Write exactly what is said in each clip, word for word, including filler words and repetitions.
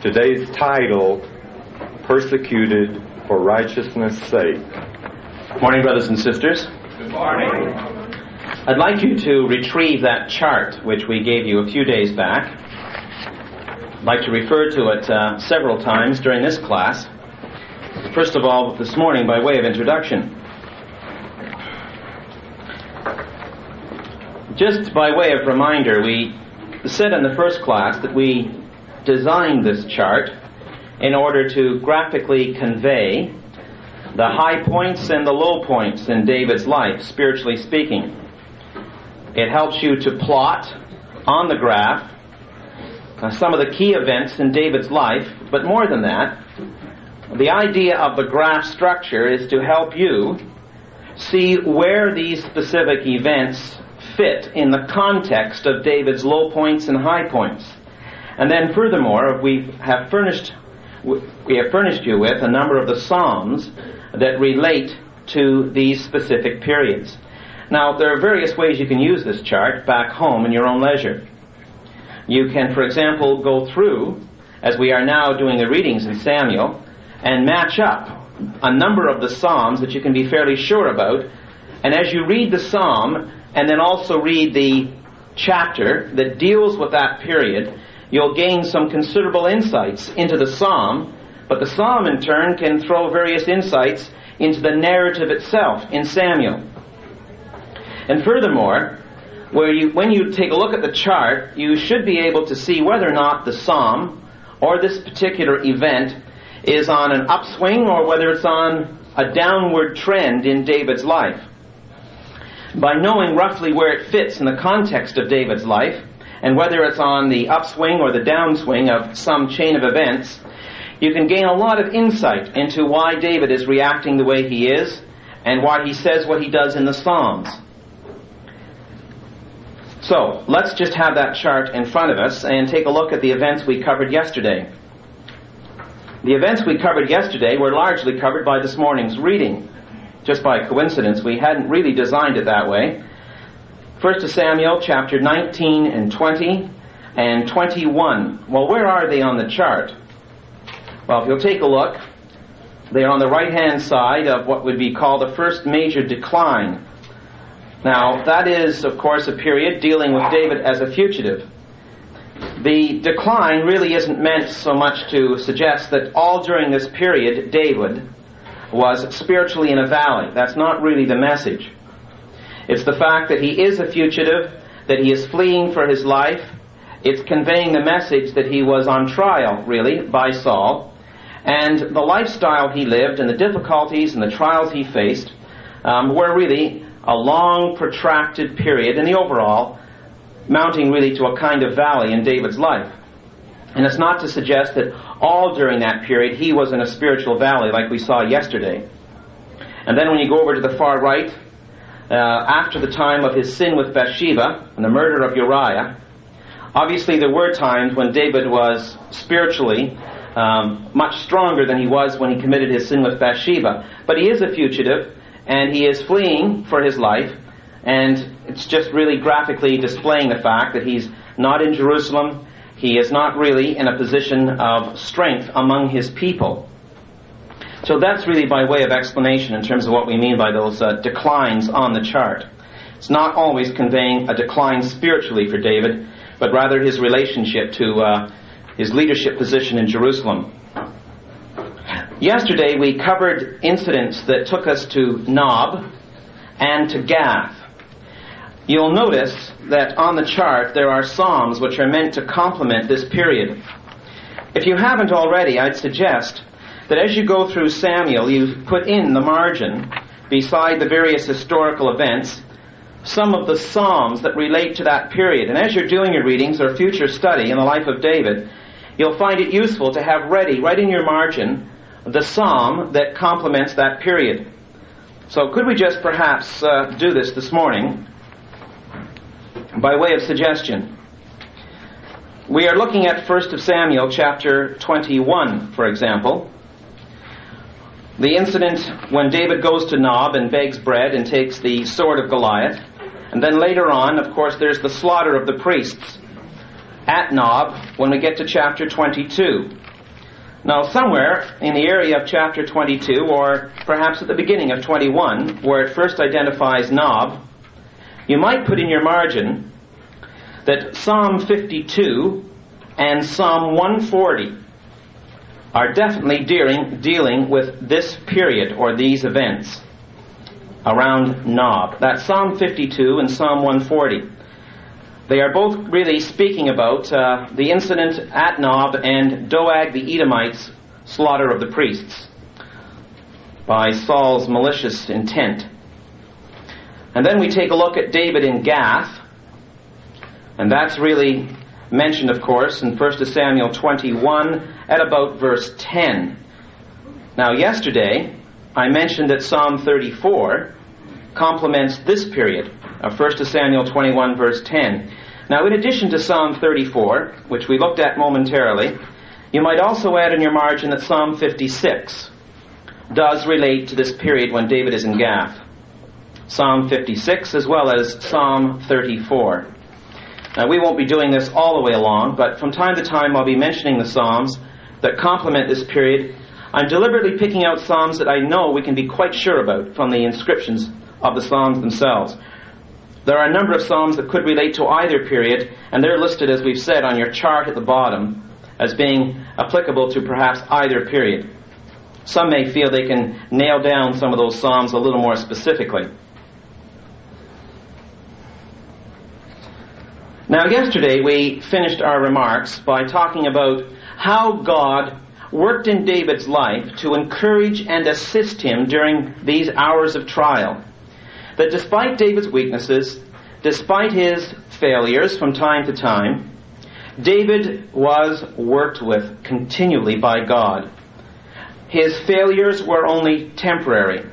Today's title, Persecuted for Righteousness' Sake. Good morning, brothers and sisters. Good morning. I'd like you to retrieve that chart which we gave you a few days back. I'd like to refer to it uh, several times during this class. First of all, this morning, by way of introduction. Just by way of reminder, we said in the first class that we designed this chart in order to graphically convey the high points and the low points in David's life, spiritually speaking. It helps you to plot on the graph uh, some of the key events in David's life, but more than that, the idea of the graph structure is to help you see where these specific events fit in the context of David's low points and high points. And then furthermore, we have furnished we have furnished you with a number of the Psalms that relate to these specific periods. Now, there are various ways you can use this chart back home in your own leisure. You can, for example, go through, as we are now doing the readings in Samuel, and match up a number of the Psalms that you can be fairly sure about. And as you read the Psalm, and then also read the chapter that deals with that period, you'll gain some considerable insights into the Psalm, but the Psalm in turn can throw various insights into the narrative itself in Samuel. And furthermore, where you, when you take a look at the chart, you should be able to see whether or not the Psalm or this particular event is on an upswing or whether it's on a downward trend in David's life. By knowing roughly where it fits in the context of David's life, and whether it's on the upswing or the downswing of some chain of events, you can gain a lot of insight into why David is reacting the way he is, and why he says what he does in the Psalms. So, let's just have that chart in front of us and take a look at the events we covered yesterday. The events we covered yesterday were largely covered by this morning's reading. Just by coincidence, we hadn't really designed it that way. First Samuel chapter nineteen and twenty and twenty-one. Well, where are they on the chart? Well, if you'll take a look, they are on the right-hand side of what would be called the first major decline. Now, that is, of course, a period dealing with David as a fugitive. The decline really isn't meant so much to suggest that all during this period David was spiritually in a valley. That's not really the message. It's the fact that he is a fugitive, that he is fleeing for his life. It's conveying the message that he was on trial, really, by Saul. And the lifestyle he lived and the difficulties and the trials he faced um, were really a long, protracted period in the overall, mounting really to a kind of valley in David's life. And it's not to suggest that all during that period he was in a spiritual valley like we saw yesterday. And then when you go over to the far right, uh, after the time of his sin with Bathsheba and the murder of Uriah, obviously there were times when David was spiritually um, much stronger than he was when he committed his sin with Bathsheba. But he is a fugitive, and he is fleeing for his life, and it's just really graphically displaying the fact that he's not in Jerusalem. He is not really in a position of strength among his people. So that's really by way of explanation in terms of what we mean by those uh, declines on the chart. It's not always conveying a decline spiritually for David, but rather his relationship to uh, his leadership position in Jerusalem. Yesterday we covered incidents that took us to Nob and to Gath. You'll notice that on the chart there are Psalms which are meant to complement this period. If you haven't already, I'd suggest that as you go through Samuel, you put in the margin, beside the various historical events, some of the Psalms that relate to that period. And as you're doing your readings or future study in the life of David, you'll find it useful to have ready, right in your margin, the Psalm that complements that period. So could we just perhaps uh, do this this morning by way of suggestion? We are looking at First Samuel chapter twenty-one, for example. The incident when David goes to Nob and begs bread and takes the sword of Goliath. And then later on, of course, there's the slaughter of the priests. at Nob when we get to chapter twenty-two. Now, somewhere in the area of chapter twenty-two, or perhaps at the beginning of twenty-one, where it first identifies Nob, you might put in your margin that Psalm fifty-two and Psalm one forty are definitely dealing, dealing with this period or these events around Nob. That's Psalm fifty-two and Psalm one forty. They are both really speaking about uh, the incident at Nob and Doeg the Edomite's slaughter of the priests by Saul's malicious intent. And then we take a look at David in Gath, and that's really mentioned, of course, in First Samuel twenty-one at about verse ten. Now, yesterday, I mentioned that Psalm thirty-four complements this period of First Samuel twenty-one, verse ten. Now, in addition to Psalm thirty-four, which we looked at momentarily, you might also add in your margin that Psalm fifty-six does relate to this period when David is in Gath. Psalm fifty-six as well as Psalm thirty-four. Now, we won't be doing this all the way along, but from time to time I'll be mentioning the Psalms that complement this period. I'm deliberately picking out Psalms that I know we can be quite sure about from the inscriptions of the Psalms themselves. There are a number of Psalms that could relate to either period, and they're listed, as we've said, on your chart at the bottom as being applicable to perhaps either period. Some may feel they can nail down some of those Psalms a little more specifically. Now, yesterday we finished our remarks by talking about how God worked in David's life to encourage and assist him during these hours of trial. That despite David's weaknesses, despite his failures from time to time, David was worked with continually by God. His failures were only temporary.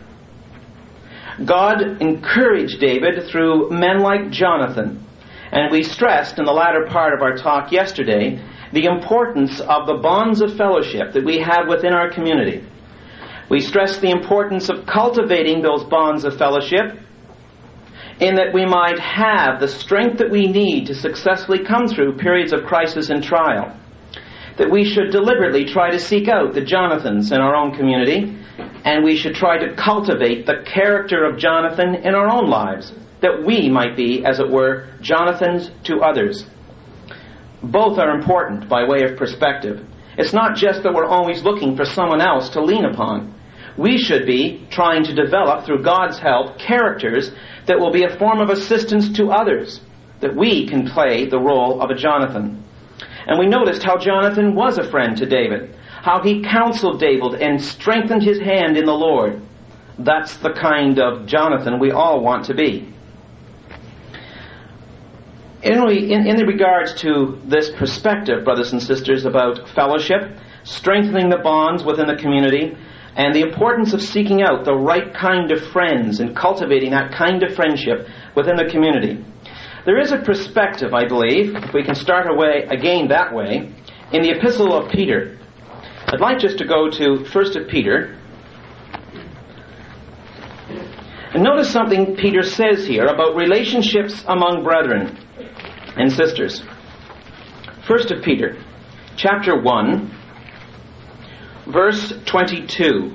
God encouraged David through men like Jonathan, and we stressed in the latter part of our talk yesterday the importance of the bonds of fellowship that we have within our community. We stressed the importance of cultivating those bonds of fellowship in that we might have the strength that we need to successfully come through periods of crisis and trial. That we should deliberately try to seek out the Jonathans in our own community, and we should try to cultivate the character of Jonathan in our own lives, that we might be, as it were, Jonathans to others. Both are important by way of perspective. It's not just that we're always looking for someone else to lean upon. We should be trying to develop, through God's help, characters that will be a form of assistance to others, that we can play the role of a Jonathan. And we noticed how Jonathan was a friend to David, how he counseled David and strengthened his hand in the Lord. That's the kind of Jonathan we all want to be. Anyway, in, in regards to this perspective, brothers and sisters, about fellowship, strengthening the bonds within the community, and the importance of seeking out the right kind of friends and cultivating that kind of friendship within the community. There is a perspective, I believe, if we can start away again that way, in the Epistle of Peter. I'd like just to go to First of Peter. And notice something Peter says here about relationships among brethren and sisters. First of Peter, chapter one, verse twenty-two.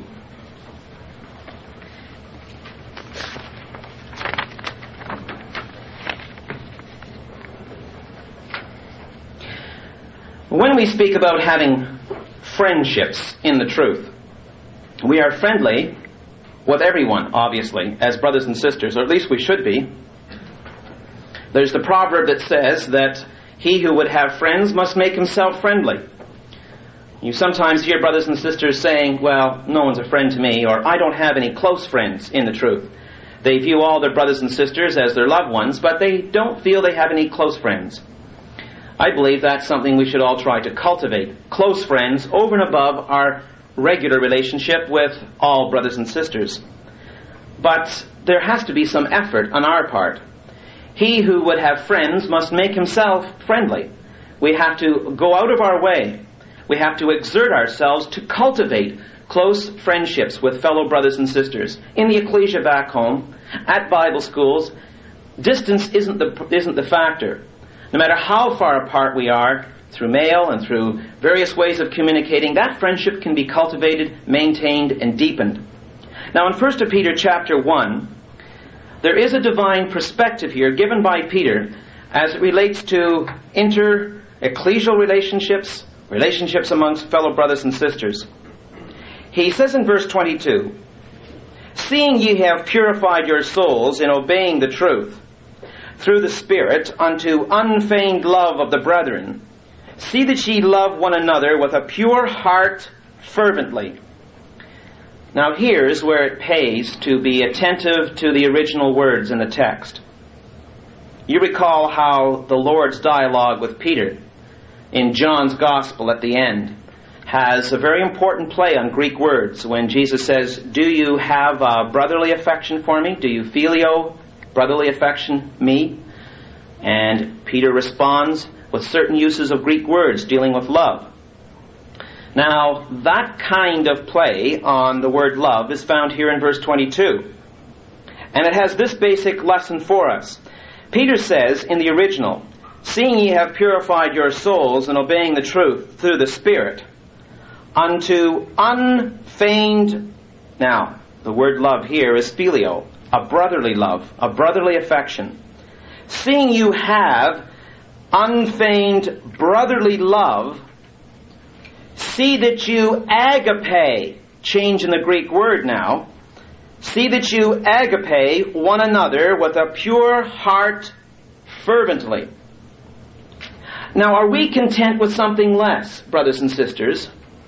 When we speak about having friendships in the truth, we are friendly with everyone, obviously, as brothers and sisters, or at least we should be. There's the proverb that says that he who would have friends must make himself friendly. You sometimes hear brothers and sisters saying, well, no one's a friend to me, or I don't have any close friends in the truth. They view all their brothers and sisters as their loved ones, but they don't feel they have any close friends. I believe that's something we should all try to cultivate. Close friends over and above our regular relationship with all brothers and sisters. But there has to be some effort on our part. He who would have friends must make himself friendly. We have to go out of our way. We have to exert ourselves to cultivate close friendships with fellow brothers and sisters. In the ecclesia back home, at Bible schools, distance isn't the, isn't the factor. No matter how far apart we are, through mail and through various ways of communicating, that friendship can be cultivated, maintained, and deepened. Now in First Peter chapter one, there is a divine perspective here given by Peter as it relates to inter-ecclesial relationships, relationships amongst fellow brothers and sisters. He says in verse twenty-two, "Seeing ye have purified your souls in obeying the truth, through the Spirit, unto unfeigned love of the brethren, see that ye love one another with a pure heart fervently." Now here's where it pays to be attentive to the original words in the text. You recall how the Lord's dialogue with Peter in John's Gospel at the end has a very important play on Greek words when Jesus says, "Do you have a brotherly affection for me? Do you phileo, brotherly affection, me?" And Peter responds with certain uses of Greek words dealing with love. Now, that kind of play on the word love is found here in verse twenty-two. And it has this basic lesson for us. Peter says in the original, "Seeing ye have purified your souls in obeying the truth through the Spirit, unto unfeigned..." Now, the word love here is phileo, a brotherly love, a brotherly affection. "Seeing you have unfeigned brotherly love, see that you agape," change in the Greek word now, "see that you agape one another with a pure heart fervently." Now, are we content with something less, brothers and sisters?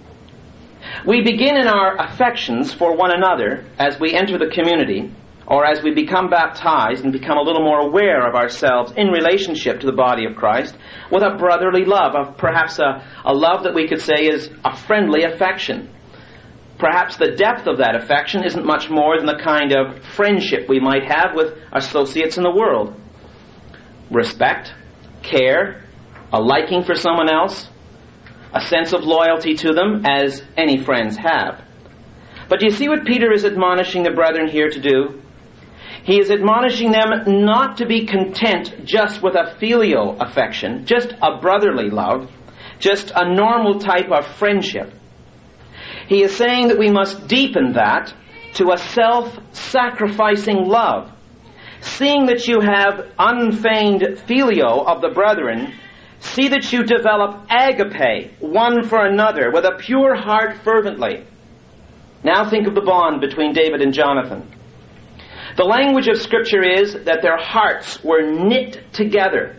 We begin in our affections for one another as we enter the community, or as we become baptized and become a little more aware of ourselves in relationship to the body of Christ, with a brotherly love, of perhaps a, a love that we could say is a friendly affection. Perhaps the depth of that affection isn't much more than the kind of friendship we might have with associates in the world. Respect, care, a liking for someone else, a sense of loyalty to them, as any friends have. But do you see what Peter is admonishing the brethren here to do? He is admonishing them not to be content just with a filial affection, just a brotherly love, just a normal type of friendship. He is saying that we must deepen that to a self-sacrificing love. Seeing that you have unfeigned phileo of the brethren, see that you develop agape, one for another, with a pure heart fervently. Now think of the bond between David and Jonathan. The language of Scripture is that their hearts were knit together.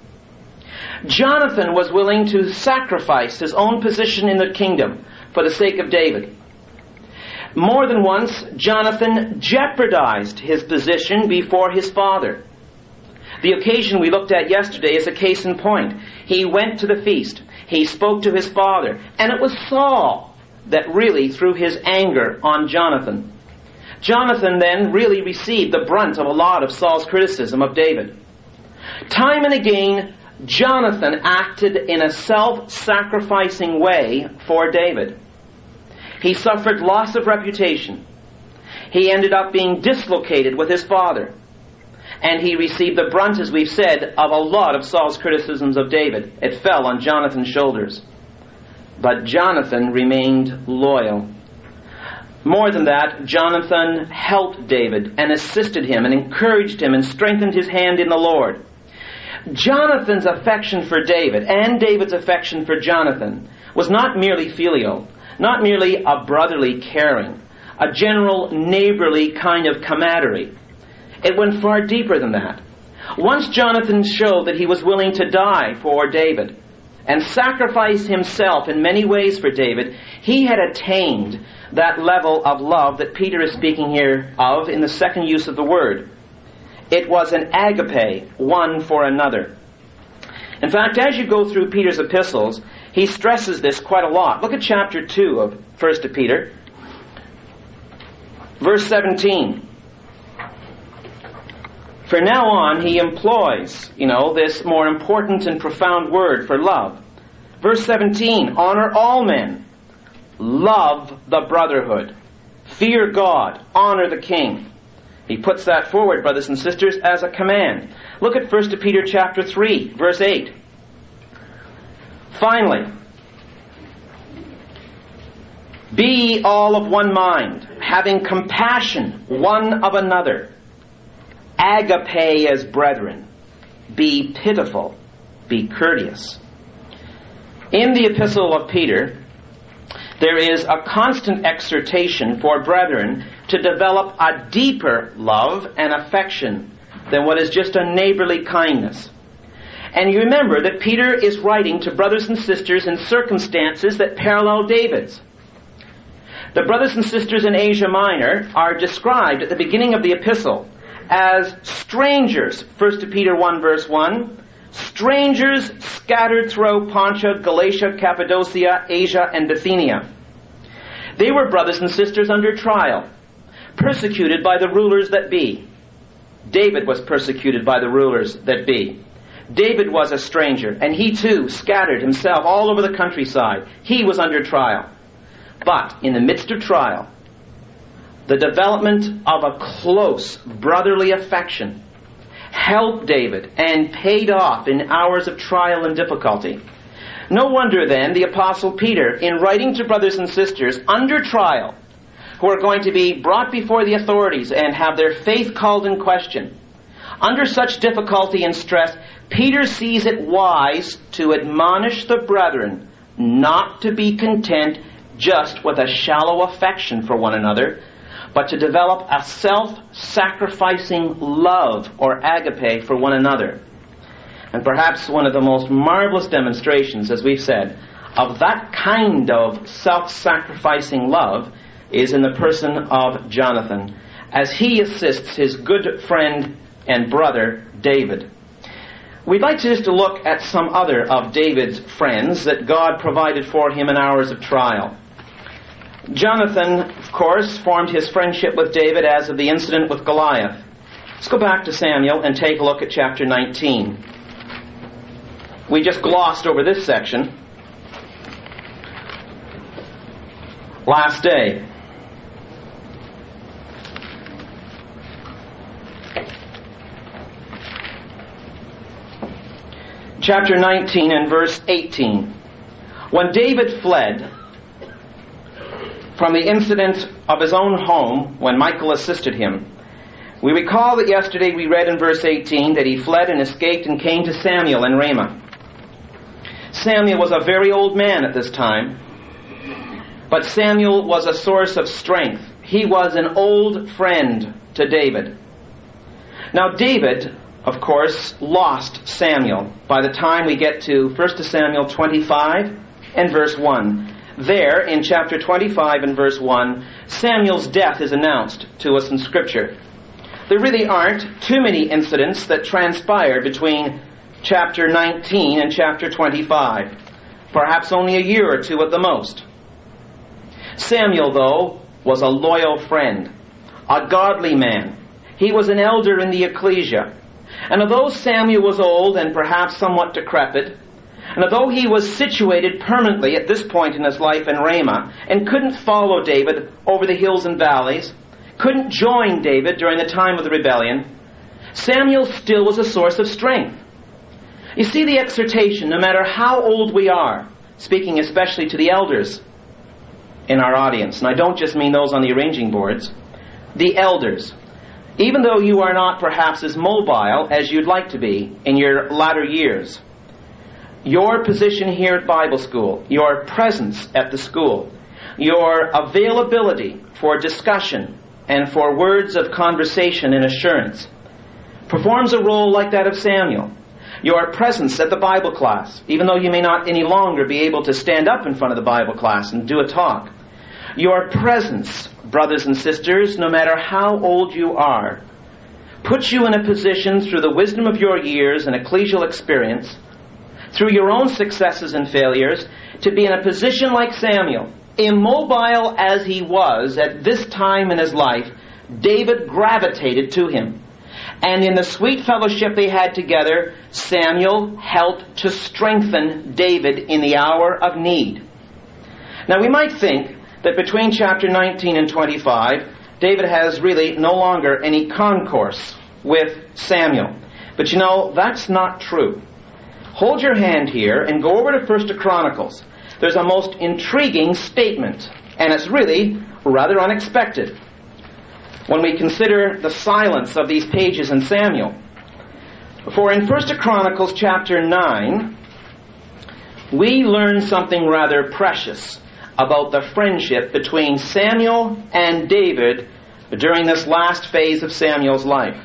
Jonathan was willing to sacrifice his own position in the kingdom for the sake of David. More than once, Jonathan jeopardized his position before his father. The occasion we looked at yesterday is a case in point. He went to the feast. He spoke to his father. And it was Saul that really threw his anger on Jonathan. Jonathan then really received the brunt of a lot of Saul's criticism of David. Time and again, Jonathan acted in a self-sacrificing way for David. He suffered loss of reputation. He ended up being dislocated with his father. And he received the brunt, as we've said, of a lot of Saul's criticisms of David. It fell on Jonathan's shoulders. But Jonathan remained loyal. More than that, Jonathan helped David and assisted him and encouraged him and strengthened his hand in the Lord. Jonathan's affection for David and David's affection for Jonathan was not merely filial, not merely a brotherly caring, a general neighborly kind of camaraderie. It went far deeper than that. Once Jonathan showed that he was willing to die for David and sacrifice himself in many ways for David, he had attained that level of love that Peter is speaking here of in the second use of the word. It was an agape, one for another. In fact, as you go through Peter's epistles, he stresses this quite a lot. Look at chapter two of First Peter, verse seventeen. For now on, he employs, you know, this more important and profound word for love. Verse seventeen, honor all men, love the brotherhood, fear God, honor the king. He puts that forward, brothers and sisters, as a command. Look at First Peter chapter three, verse eight. Finally, be ye all of one mind, having compassion one of another. Agape as brethren. Be pitiful. Be courteous. In the epistle of Peter, there is a constant exhortation for brethren to develop a deeper love and affection than what is just a neighborly kindness. And you remember that Peter is writing to brothers and sisters in circumstances that parallel David's. The brothers and sisters in Asia Minor are described at the beginning of the epistle as strangers, First Peter one verse one, strangers scattered throughout Pontus, Galatia, Cappadocia, Asia, and Bithynia. They were brothers and sisters under trial, persecuted by the rulers that be. David was persecuted by the rulers that be. David was a stranger, and he too scattered himself all over the countryside. He was under trial. But in the midst of trial, the development of a close brotherly affection helped David and paid off in hours of trial and difficulty. No wonder then the Apostle Peter, in writing to brothers and sisters under trial, who are going to be brought before the authorities and have their faith called in question, under such difficulty and stress, Peter sees it wise to admonish the brethren not to be content just with a shallow affection for one another, but to develop a self-sacrificing love or agape for one another. And perhaps one of the most marvelous demonstrations, as we've said, of that kind of self-sacrificing love is in the person of Jonathan, as he assists his good friend and brother David. We'd like to just look at some other of David's friends that God provided for him in hours of trial. Jonathan, of course, formed his friendship with David as of the incident with Goliath. Let's go back to Samuel and take a look at chapter nineteen. We just glossed over this section last day. Chapter nineteen and verse eighteen. When David fled from the incident of his own home when Michal assisted him, we recall that yesterday we read in verse eighteen that he fled and escaped and came to Samuel in Ramah. Samuel was a very old man at this time, but Samuel was a source of strength. He was an old friend to David. Now David, of course, lost Samuel by the time we get to First Samuel twenty-five and verse one. There, in chapter twenty-five and verse one, Samuel's death is announced to us in Scripture. There really aren't too many incidents that transpire between chapter nineteen and chapter twenty-five. Perhaps only a year or two at the most. Samuel, though, was a loyal friend, a godly man. He was an elder in the ecclesia. And although Samuel was old and perhaps somewhat decrepit, and although he was situated permanently at this point in his life in Ramah and couldn't follow David over the hills and valleys, couldn't join David during the time of the rebellion, Samuel still was a source of strength. You see the exhortation, no matter how old we are, speaking especially to the elders in our audience, and I don't just mean those on the arranging boards, the elders. Even though you are not perhaps as mobile as you'd like to be in your latter years, your position here at Bible school, your presence at the school, your availability for discussion and for words of conversation and assurance performs a role like that of Samuel. Your presence at the Bible class, even though you may not any longer be able to stand up in front of the Bible class and do a talk, your presence, brothers and sisters, no matter how old you are, puts you in a position through the wisdom of your years and ecclesial experience, through your own successes and failures, to be in a position like Samuel. Immobile as he was at this time in his life, David gravitated to him. And in the sweet fellowship they had together, Samuel helped to strengthen David in the hour of need. Now we might think that between chapter nineteen and twenty-five, David has really no longer any concourse with Samuel. But you know, that's not true. Hold your hand here and go over to First Chronicles. There's a most intriguing statement, and it's really rather unexpected when we consider the silence of these pages in Samuel. For in First Chronicles chapter nine, we learn something rather precious about the friendship between Samuel and David during this last phase of Samuel's life.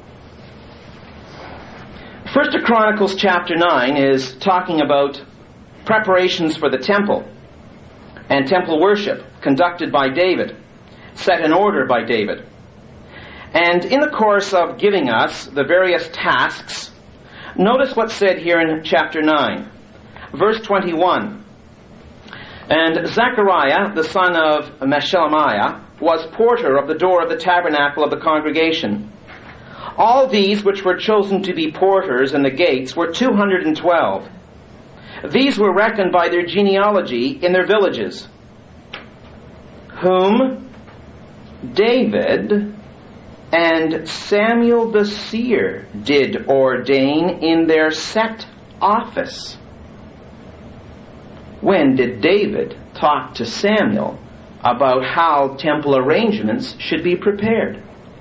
First Chronicles chapter nine is talking about preparations for the temple and temple worship conducted by David, set in order by David. And in the course of giving us the various tasks, notice what's said here in chapter nine, verse twenty-one. And Zechariah, the son of Meshelemiah, was porter of the door of the tabernacle of the congregation. All these which were chosen to be porters in the gates were two hundred and twelve. These were reckoned by their genealogy in their villages, whom David and Samuel the seer did ordain in their set office. When did David talk to Samuel about how temple arrangements should be prepared?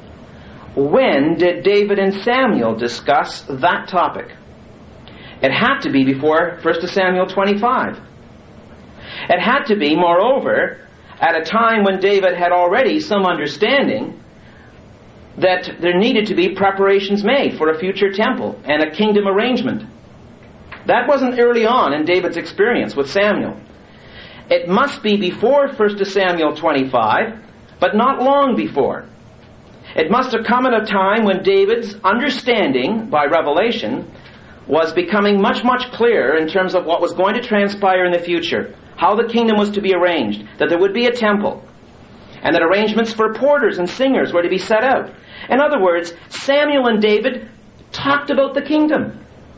When did David and Samuel discuss that topic? It had to be before First Samuel twenty-five. It had to be, moreover, at a time when David had already some understanding that there needed to be preparations made for a future temple and a kingdom arrangement. That wasn't early on in David's experience with Samuel. It must be before First Samuel twenty-five, but not long before. It must have come at a time when David's understanding by revelation was becoming much, much clearer in terms of what was going to transpire in the future, how the kingdom was to be arranged, that there would be a temple, and that arrangements for porters and singers were to be set out. In other words, Samuel and David talked about the kingdom,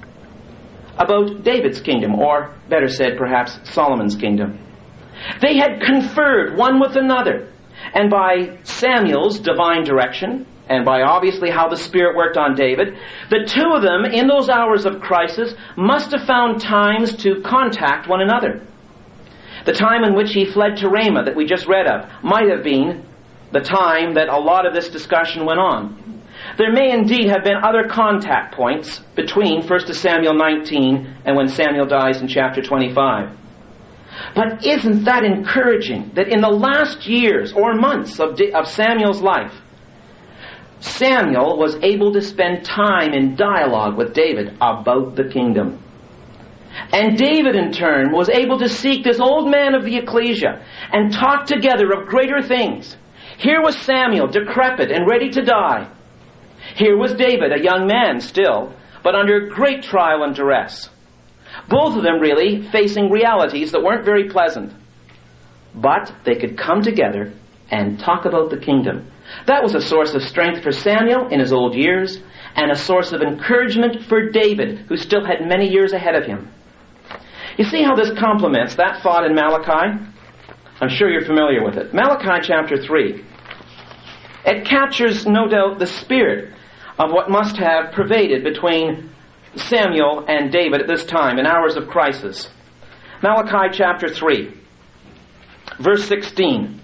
about David's kingdom, or better said, perhaps Solomon's kingdom. They had conferred one with another, and by Samuel's divine direction, and by obviously how the Spirit worked on David, the two of them, in those hours of crisis, must have found times to contact one another. The time in which he fled to Ramah that we just read of might have been the time that a lot of this discussion went on. There may indeed have been other contact points between First Samuel nineteen and when Samuel dies in chapter twenty-five. But isn't that encouraging that in the last years or months of, of Samuel's life, Samuel was able to spend time in dialogue with David about the kingdom. And David, in turn, was able to seek this old man of the ecclesia and talk together of greater things. Here was Samuel, decrepit and ready to die. Here was David, a young man still, but under great trial and duress. Both of them really facing realities that weren't very pleasant. But they could come together and talk about the kingdom. That was a source of strength for Samuel in his old years, and a source of encouragement for David, who still had many years ahead of him. You see how this complements that thought in Malachi? I'm sure you're familiar with it. Malachi chapter three. It captures, no doubt, the spirit of what must have pervaded between Samuel and David at this time, in hours of crisis. Malachi chapter three, verse sixteen.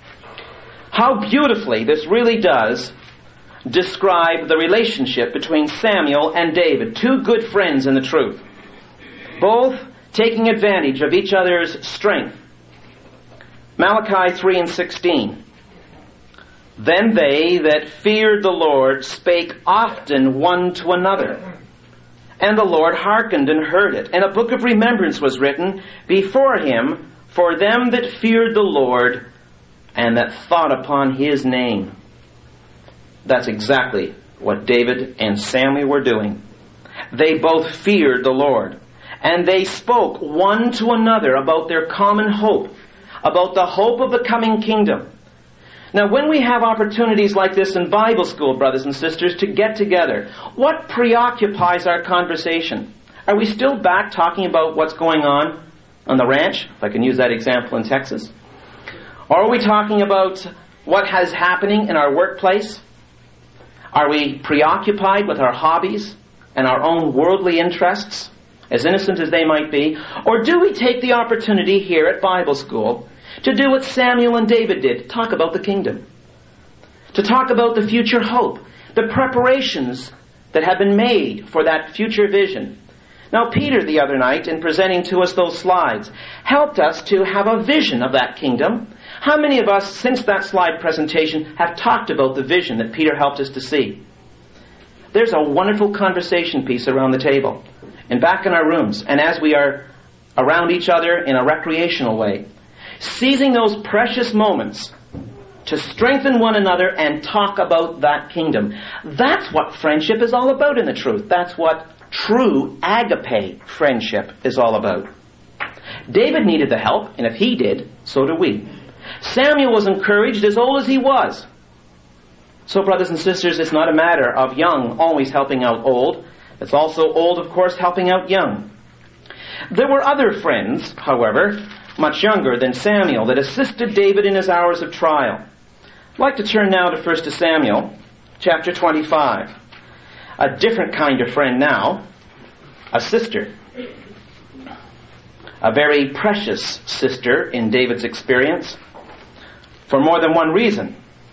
How beautifully this really does describe the relationship between Samuel and David, two good friends in the truth, both taking advantage of each other's strength. Malachi three and sixteen. Then they that feared the Lord spake often one to another, and the Lord hearkened and heard it, and a book of remembrance was written before him for them that feared the Lord and that thought upon his name. That's exactly what David and Samuel were doing. They both feared the Lord, and they spoke one to another about their common hope, about the hope of the coming kingdom. Now, when we have opportunities like this in Bible school, brothers and sisters, to get together, what preoccupies our conversation? Are we still back talking about what's going on on the ranch, if I can use that example in Texas? Or are we talking about what is happening in our workplace? Are we preoccupied with our hobbies, and our own worldly interests, as innocent as they might be? Or do we take the opportunity here at Bible school to do what Samuel and David did, talk about the kingdom, to talk about the future hope, the preparations that have been made for that future vision? Now, Peter the other night, in presenting to us those slides, helped us to have a vision of that kingdom. How many of us, since that slide presentation, have talked about the vision that Peter helped us to see? There's a wonderful conversation piece around the table and back in our rooms, and as we are around each other in a recreational way, seizing those precious moments to strengthen one another and talk about that kingdom. That's what friendship is all about in the truth. That's what true agape friendship is all about. David needed the help, and if he did, so do we. Samuel was encouraged as old as he was. So, brothers and sisters, it's not a matter of young always helping out old. It's also old, of course, helping out young. There were other friends, however, much younger than Samuel, that assisted David in his hours of trial. I'd like to turn now to First Samuel, chapter twenty-five. A different kind of friend now, a sister. A very precious sister in David's experience, for more than one reason.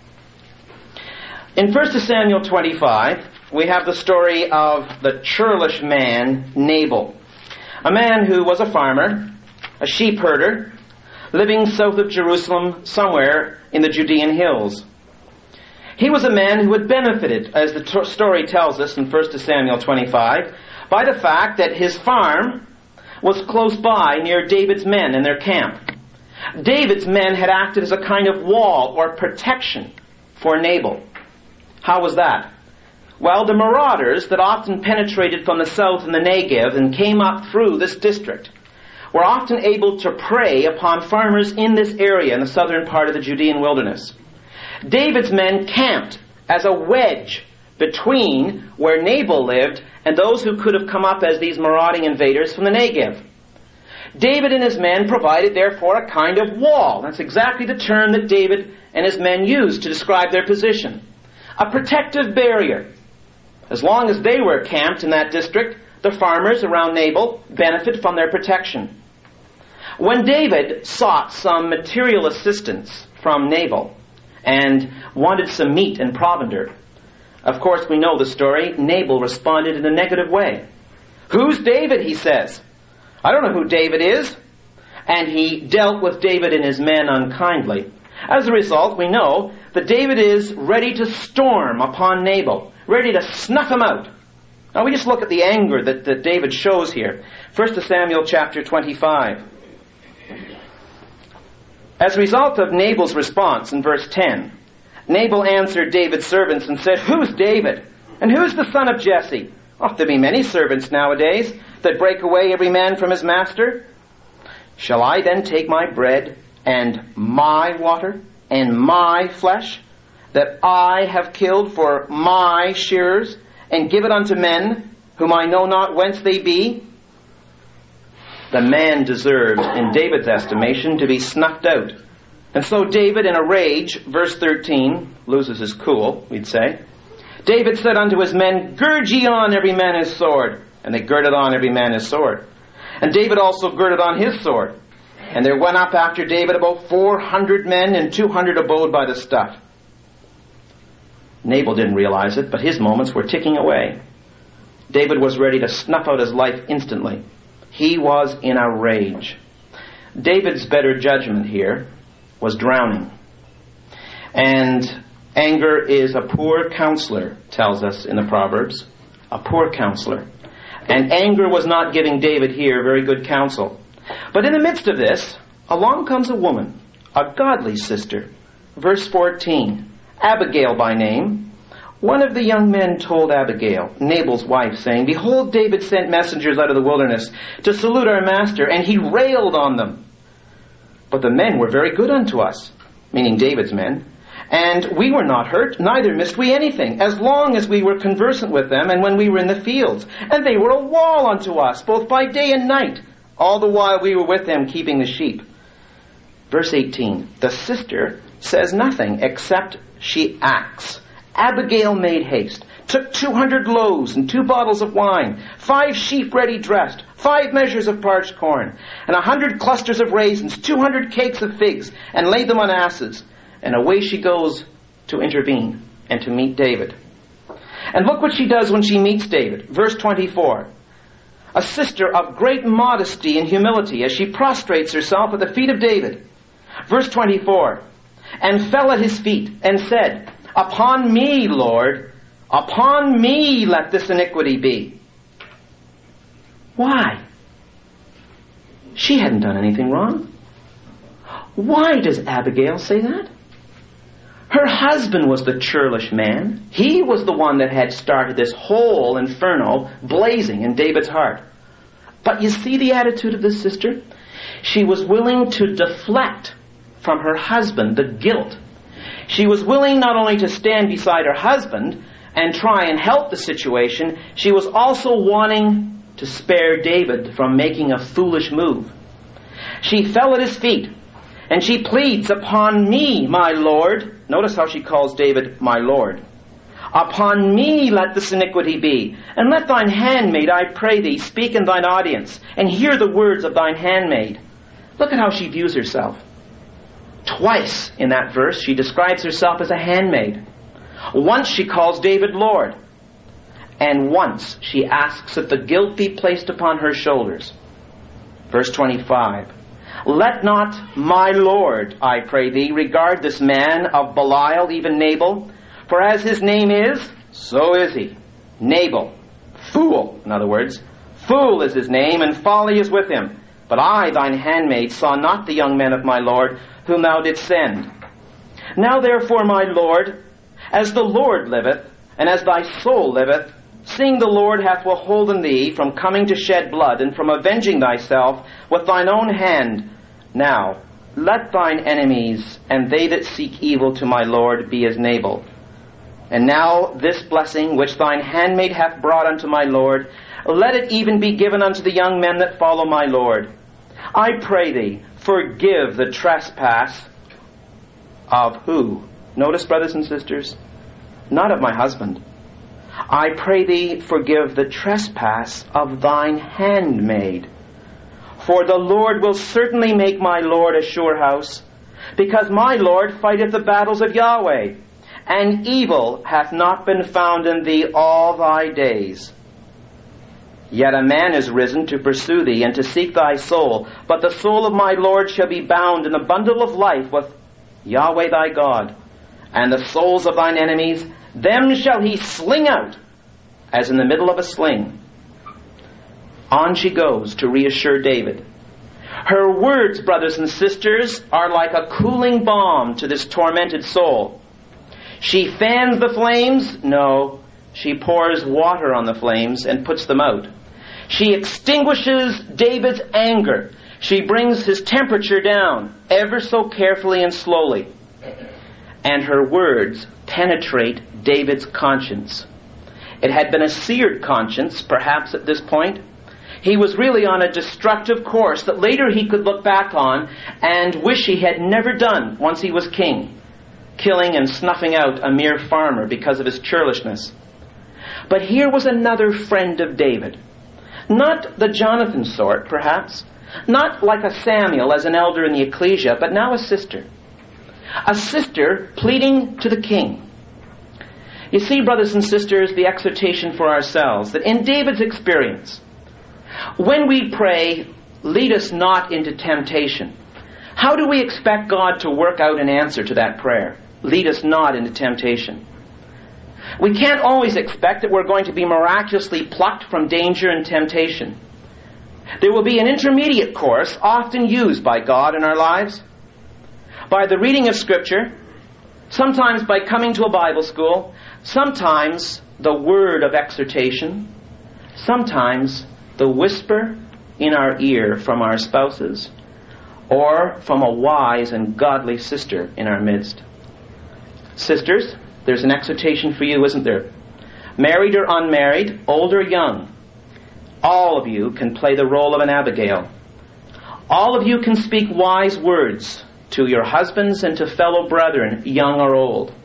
In First Samuel twenty-five, we have the story of the churlish man Nabal, a man who was a farmer, a sheep herder, living south of Jerusalem, somewhere in the Judean hills. He was a man who had benefited, as the t- story tells us in First Samuel twenty-five, by the fact that his farm was close by near David's men and their camp. David's men had acted as a kind of wall or protection for Nabal. How was that? Well, the marauders that often penetrated from the south in the Negev and came up through this district were often able to prey upon farmers in this area in the southern part of the Judean wilderness. David's men camped as a wedge between where Nabal lived and those who could have come up as these marauding invaders from the Negev. David and his men provided, therefore, a kind of wall. That's exactly the term that David and his men used to describe their position. A protective barrier. As long as they were camped in that district, the farmers around Nabal benefited from their protection. When David sought some material assistance from Nabal and wanted some meat and provender, of course we know the story, Nabal responded in a negative way. "Who's David?" he says. "I don't know who David is." And he dealt with David and his men unkindly. As a result, we know that David is ready to storm upon Nabal, ready to snuff him out. Now we just look at the anger that, that David shows here. First Samuel chapter twenty-five. As a result of Nabal's response in verse ten, Nabal answered David's servants and said, "Who's David? And who's the son of Jesse? Ought there be many servants nowadays that break away every man from his master? Shall I then take my bread and my water and my flesh that I have killed for my shearers and give it unto men whom I know not whence they be?" The man deserved, in David's estimation, to be snuffed out. And so David, in a rage, verse thirteen, loses his cool, we'd say. David said unto his men, "Gird ye on every man his sword." And they girded on every man his sword. And David also girded on his sword. And there went up after David about four hundred men, and two hundred abode by the stuff. Nabal didn't realize it, but his moments were ticking away. David was ready to snuff out his life instantly. He was in a rage. David's better judgment here was drowning. And anger is a poor counselor, tells us in the Proverbs. A poor counselor. And anger was not giving David here very good counsel. But in the midst of this, along comes a woman, a godly sister. Verse fourteen, Abigail by name. One of the young men told Abigail, Nabal's wife, saying, "Behold, David sent messengers out of the wilderness to salute our master, and he railed on them. But the men were very good unto us," meaning David's men, "and we were not hurt, neither missed we anything, as long as we were conversant with them, and when we were in the fields. And they were a wall unto us, both by day and night, all the while we were with them keeping the sheep." Verse eighteen, the sister says nothing except she acts. Abigail made haste took two hundred loaves and two bottles of wine, five sheep ready dressed, five measures of parched corn, and a hundred clusters of raisins, two hundred cakes of figs, and laid them on asses. And away she goes to intervene and to meet David. And look what she does when she meets David. Verse twenty-four. A sister of great modesty and humility as she prostrates herself at the feet of David. Verse twenty-four. And fell at his feet and said, Upon me, Lord, upon me let this iniquity be. Why? She hadn't done anything wrong. Why does Abigail say that? Her husband was the churlish man. He was the one that had started this whole inferno blazing in David's heart. But you see the attitude of this sister? She was willing to deflect from her husband the guilt. She was willing not only to stand beside her husband and try and help the situation, she was also wanting to spare David from making a foolish move. She fell at his feet, and she pleads, Upon me, my Lord. Notice how she calls David, my Lord. Upon me let this iniquity be, and let thine handmaid, I pray thee, speak in thine audience, and hear the words of thine handmaid. Look at how she views herself. Twice in that verse she describes herself as a handmaid. Once she calls David Lord, and once she asks that the guilt be placed upon her shoulders. Verse twenty-five. Let not my Lord, I pray thee, regard this man of Belial, even Nabal, for as his name is, so is he. Nabal, fool, in other words. Fool is his name, and folly is with him. But I, thine handmaid, saw not the young men of my Lord, whom thou didst send. Now therefore, my Lord, as the Lord liveth, and as thy soul liveth, seeing the Lord hath withholden thee from coming to shed blood, and from avenging thyself with thine own hand, now let thine enemies and they that seek evil to my Lord be as Nabal. And now this blessing which thine handmaid hath brought unto my Lord, let it even be given unto the young men that follow my Lord. I pray thee, forgive the trespass of who? Notice, brothers and sisters, not of my husband. I pray thee, forgive the trespass of thine handmaid. For the Lord will certainly make my Lord a sure house, because my Lord fighteth the battles of Yahweh, and evil hath not been found in thee all thy days. Yet a man is risen to pursue thee and to seek thy soul, but the soul of my Lord shall be bound in a bundle of life with Yahweh thy God, and the souls of thine enemies, them shall he sling out, as in the middle of a sling. On she goes to reassure David. Her words, brothers and sisters, are like a cooling balm to this tormented soul. She fans the flames? No. She pours water on the flames and puts them out. She extinguishes David's anger. She brings his temperature down, ever so carefully and slowly. And her words penetrate David's conscience. It had been a seared conscience, perhaps at this point. He was really on a destructive course that later he could look back on and wish he had never done once he was king, killing and snuffing out a mere farmer because of his churlishness. But here was another friend of David. Not the Jonathan sort, perhaps. Not like a Samuel as an elder in the ecclesia, but now a sister. A sister pleading to the king. You see, brothers and sisters, the exhortation for ourselves, that in David's experience, when we pray, lead us not into temptation, how do we expect God to work out an answer to that prayer? Lead us not into temptation. We can't always expect that we're going to be miraculously plucked from danger and temptation. There will be an intermediate course often used by God in our lives. By the reading of Scripture, sometimes by coming to a Bible school, sometimes the word of exhortation, sometimes the whisper in our ear from our spouses, or from a wise and godly sister in our midst. Sisters, there's an exhortation for you, isn't there? Married or unmarried, old or young, all of you can play the role of an Abigail. All of you can speak wise words to your husbands and to fellow brethren, young or old.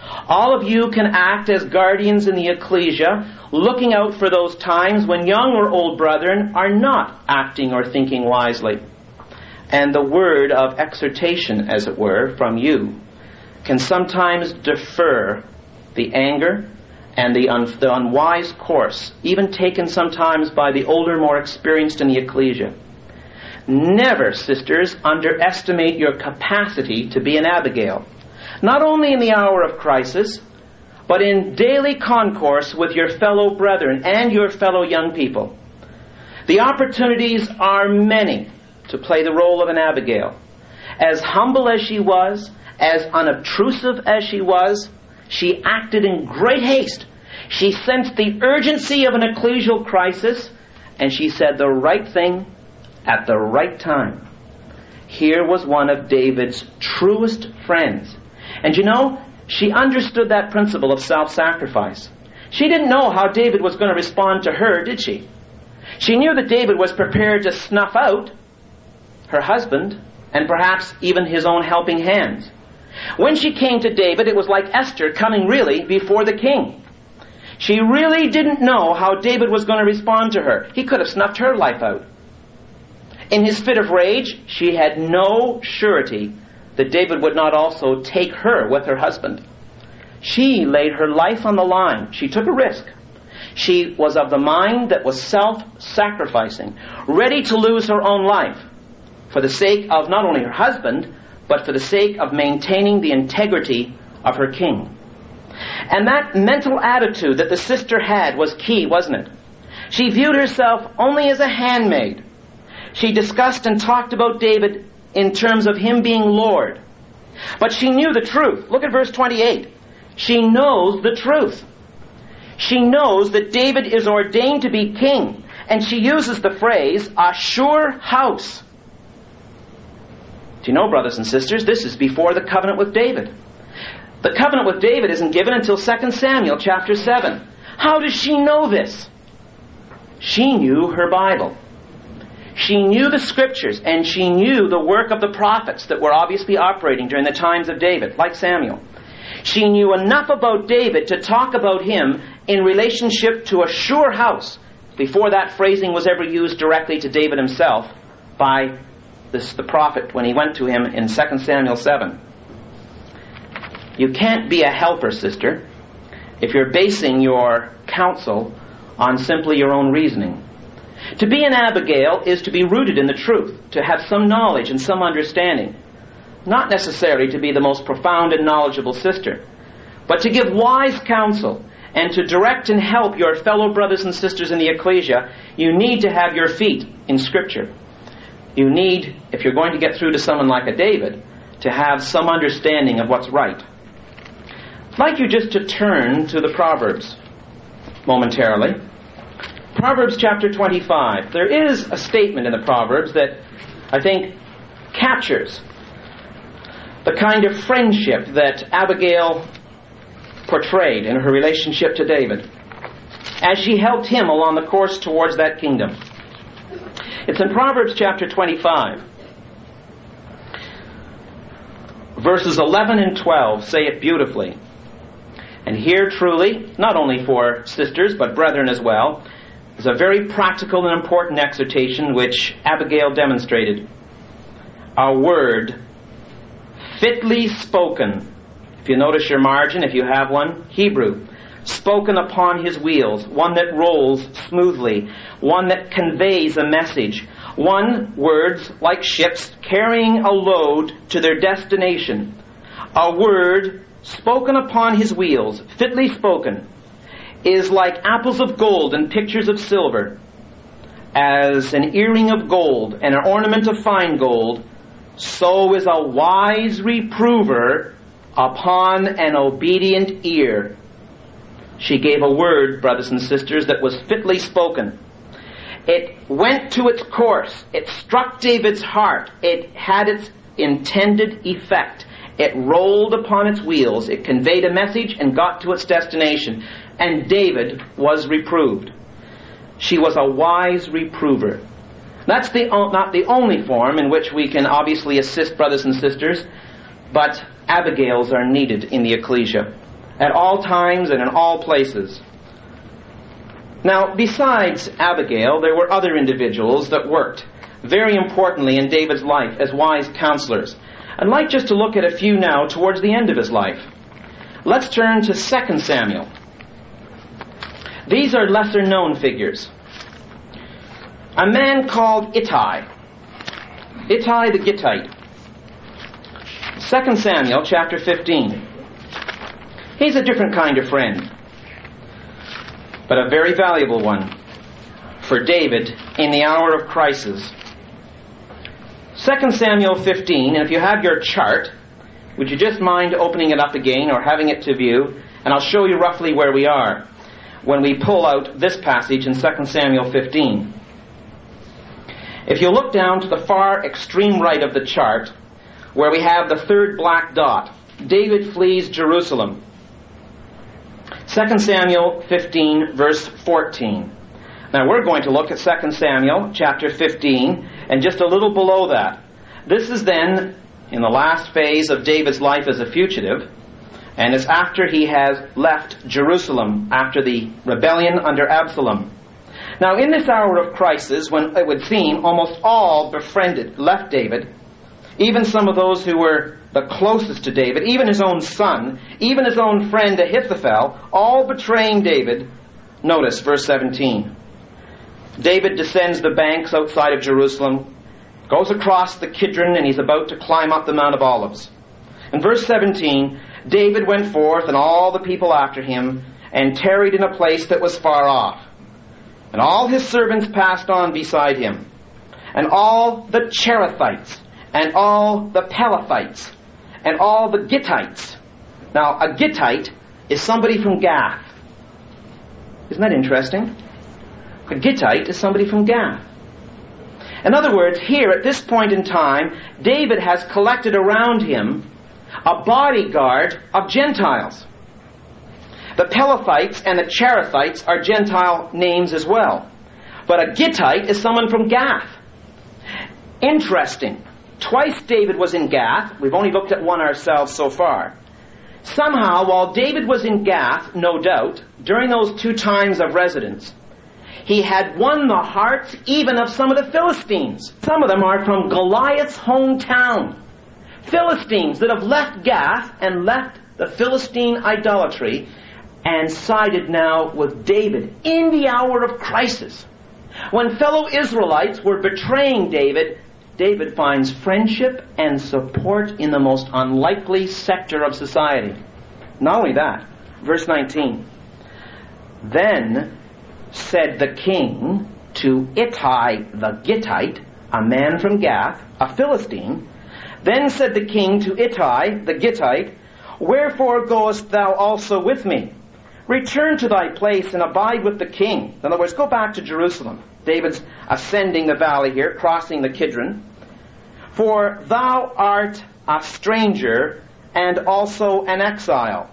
All of you can act as guardians in the ecclesia, looking out for those times when young or old brethren are not acting or thinking wisely. And the word of exhortation, as it were, from you can sometimes defer the anger and the, un- the unwise course, even taken sometimes by the older, more experienced in the ecclesia. Never, sisters, underestimate your capacity to be an Abigail, not only in the hour of crisis, but in daily concourse with your fellow brethren and your fellow young people. The opportunities are many to play the role of an Abigail. As humble as she was, as unobtrusive as she was, she acted in great haste. She sensed the urgency of an ecclesial crisis, and she said the right thing at the right time. Here was one of David's truest friends. And you know, she understood that principle of self-sacrifice. She didn't know how David was going to respond to her, did she? She knew that David was prepared to snuff out her husband and perhaps even his own helping hands. When she came to David, it was like Esther coming really before the king. She really didn't know how David was going to respond to her. He could have snuffed her life out. In his fit of rage, she had no surety that David would not also take her with her husband. She laid her life on the line. She took a risk. She was of the mind that was self-sacrificing, ready to lose her own life for the sake of not only her husband, but for the sake of maintaining the integrity of her king. And that mental attitude that the sister had was key, wasn't it? She viewed herself only as a handmaid. She discussed and talked about David in terms of him being Lord. But she knew the truth. Look at verse twenty-eight. She knows the truth. She knows that David is ordained to be king. And she uses the phrase, a sure house. Do you know, brothers and sisters, this is before the covenant with David. The covenant with David isn't given until Second Samuel chapter seven. How does she know this? She knew her Bible. She knew the scriptures, and she knew the work of the prophets that were obviously operating during the times of David, like Samuel. She knew enough about David to talk about him in relationship to a sure house before that phrasing was ever used directly to David himself by this, the prophet when he went to him in Second Samuel seven. You can't be a helper, sister, if you're basing your counsel on simply your own reasoning. To be an Abigail is to be rooted in the truth, to have some knowledge and some understanding. Not necessarily to be the most profound and knowledgeable sister, but to give wise counsel and to direct and help your fellow brothers and sisters in the ecclesia. You need to have your feet in Scripture. You need, if you're going to get through to someone like a David, to have some understanding of what's right. I'd like you just to turn to the Proverbs momentarily. Proverbs chapter twenty-five. There is a statement in the Proverbs that I think captures the kind of friendship that Abigail portrayed in her relationship to David as she helped him along the course towards that kingdom. It's in Proverbs chapter twenty-five. Verses eleven and twelve say it beautifully. And here truly, not only for sisters but brethren as well, is a very practical and important exhortation which Abigail demonstrated. A word fitly spoken. If you notice your margin, if you have one, Hebrew. Spoken upon his wheels. One that rolls smoothly. One that conveys a message. One, words like ships carrying a load to their destination. A word spoken upon his wheels, fitly spoken, is like apples of gold and pictures of silver. As an earring of gold and an ornament of fine gold, so is a wise reprover upon an obedient ear. She gave a word, brothers and sisters, that was fitly spoken. It went to its course. It struck David's heart. It had its intended effect. It rolled upon its wheels. It conveyed a message and got to its destination. And David was reproved. She was a wise reprover. That's the, not the only form in which we can obviously assist brothers and sisters, but Abigails are needed in the ecclesia. at all times and in all places. Now, besides Abigail, there were other individuals that worked very importantly in David's life as wise counselors. I'd like just to look at a few now towards the end of his life. Let's turn to Second Samuel. These are lesser known figures. A man called Ittai. Ittai the Gittite. Second Samuel chapter fifteen. He's a different kind of friend, but a very valuable one for David in the hour of crisis. Second Samuel fifteen, and if you have your chart, would you just mind opening it up again or having it to view, and I'll show you roughly where we are when we pull out this passage in Second Samuel fifteen. If you look down to the far extreme right of the chart, where we have the third black dot, David flees Jerusalem. Second Samuel fifteen, verse fourteen. Now we're going to look at Second Samuel chapter fifteen, and just a little below that. This is then in the last phase of David's life as a fugitive, and it's after he has left Jerusalem after the rebellion under Absalom. Now in this hour of crisis, when it would seem almost all befriended left David, even some of those who were the closest to David, even his own son, even his own friend Ahithophel, all betraying David. Notice verse seventeen. David descends the banks outside of Jerusalem, goes across the Kidron, and he's about to climb up the Mount of Olives. In verse seventeen, David went forth, and all the people after him, and tarried in a place that was far off. And all his servants passed on beside him, and all the Cherethites, and all the Pelethites, and all the Gittites. Now, a Gittite is somebody from Gath. Isn't that interesting? A Gittite is somebody from Gath. In other words, here at this point in time, David has collected around him a bodyguard of Gentiles. The Pelethites and the Cherethites are Gentile names as well. But a Gittite is someone from Gath. Interesting. Twice David was in Gath. We've only looked at one ourselves so far. Somehow, while David was in Gath, no doubt, during those two times of residence, he had won the hearts even of some of the Philistines. Some of them are from Goliath's hometown. Philistines that have left Gath and left the Philistine idolatry and sided now with David in the hour of crisis. When fellow Israelites were betraying David, David finds friendship and support in the most unlikely sector of society. Not only that, verse nineteen. Then said the king to Ittai the Gittite, a man from Gath, a Philistine. Then said the king to Ittai the Gittite, wherefore goest thou also with me? Return to thy place and abide with the king. In other words, go back to Jerusalem. David's ascending the valley here, crossing the Kidron. For thou art a stranger and also an exile.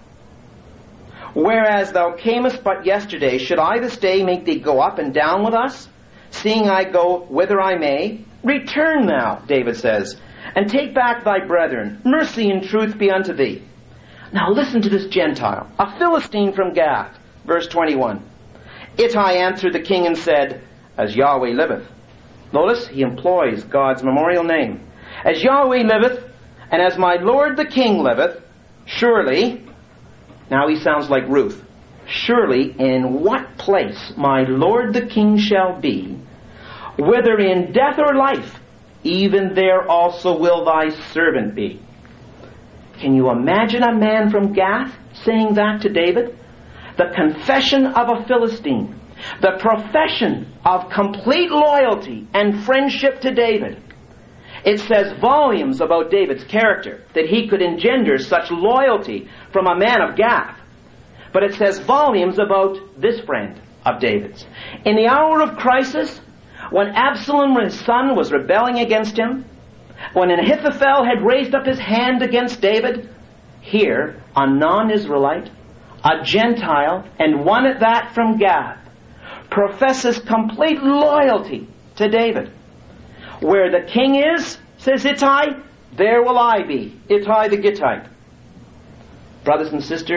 Whereas thou camest but yesterday, should I this day make thee go up and down with us, seeing I go whither I may? Return now, David says, and take back thy brethren. Mercy and truth be unto thee. Now listen to this Gentile, a Philistine from Gath, verse twenty-one. Ittai answered the king and said, as Yahweh liveth. Notice, he employs God's memorial name. As Yahweh liveth, and as my lord the king liveth, surely, now he sounds like Ruth, surely in what place my lord the king shall be, whether in death or life, even there also will thy servant be. Can you imagine a man from Gath saying that to David? The confession of a Philistine. The profession of complete loyalty and friendship to David. It says volumes about David's character, that he could engender such loyalty from a man of Gath. But it says volumes about this friend of David's. In the hour of crisis, when Absalom, his son, was rebelling against him, when Ahithophel had raised up his hand against David, here, a non-Israelite, a Gentile, and one at that from Gath, professes complete loyalty to David. Where the king is, says Ittai, there will I be, Ittai the Gittite. Brothers and sisters,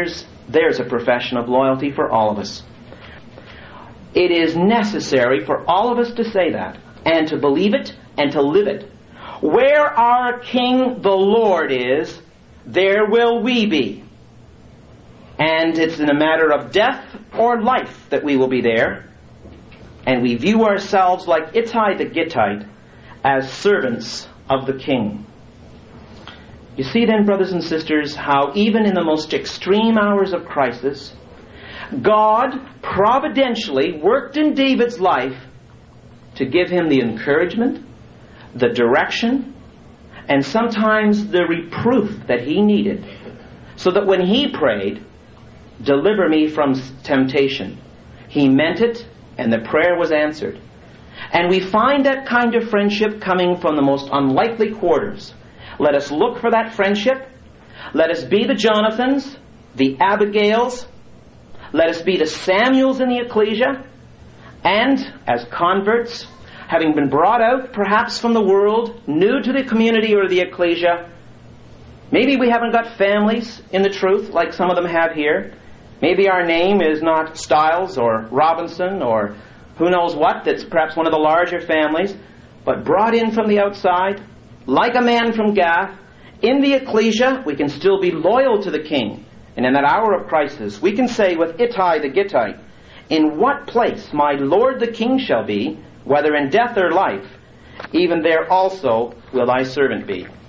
There's a profession of loyalty for all of us. It is necessary for all of us to say that, and to believe it, and to live it. Where our King the Lord is, there will we be. And it's in a matter of death or life that we will be there. And we view ourselves like Ittai the Gittite as servants of the King. You see then, brothers and sisters, how even in the most extreme hours of crisis, God providentially worked in David's life to give him the encouragement, the direction, and sometimes the reproof that he needed, so that when he prayed, "Deliver me from temptation," he meant it, and the prayer was answered. And we find that kind of friendship coming from the most unlikely quarters. Let us look for that friendship. Let us be the Jonathans, the Abigails. Let us be the Samuels in the ecclesia. And, as converts, having been brought out perhaps from the world, new to the community or the ecclesia, maybe we haven't got families in the truth like some of them have here. Maybe our name is not Stiles or Robinson or who knows what, that's perhaps one of the larger families, but brought in from the outside, like a man from Gath, in the ecclesia, we can still be loyal to the King. And in that hour of crisis, we can say with Ittai the Gittite, "In what place my Lord the King shall be, whether in death or life, even there also will thy servant be."